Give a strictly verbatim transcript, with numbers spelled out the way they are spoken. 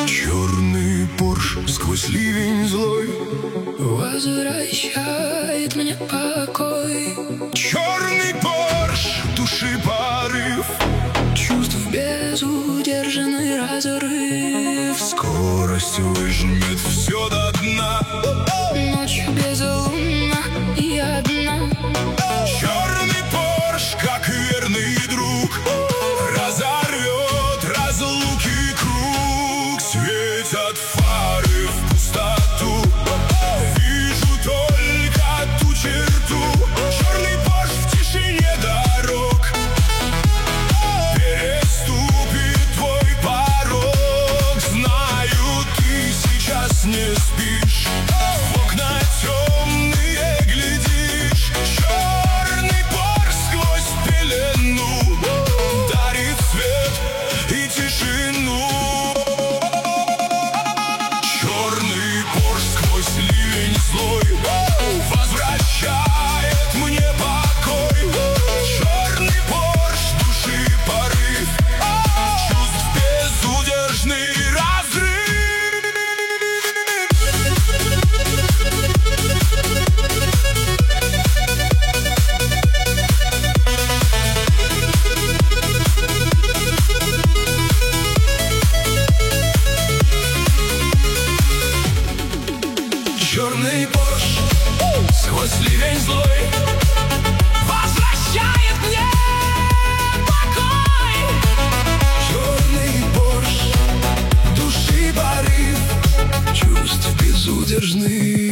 Черный Порш сквозь ливень злой возвращает мне покой. Черный Порш, души порыв, Чувств безудержный разрыв. скорость выжмет все до дна. Ночь безлунна и одна. Черный Порш, как верный друг, разорвет разлуки круг. Светят фары в пустоту, вижу только ту черту. Черный Порш в тишине дорог переступит твой порог. Знаю, ты сейчас не спишь, в окна темные глядишь. Черный Порш сквозь пелену дарит свет и тишину. Черный Порш сквозь ливень злой возвращает мне покой. Черный Порш, души порыв, чувств безудержный разрыв. Черный Порш сквозь ливень злой возвращает мне покой. Черный Порш, души порыв, чувств безудержный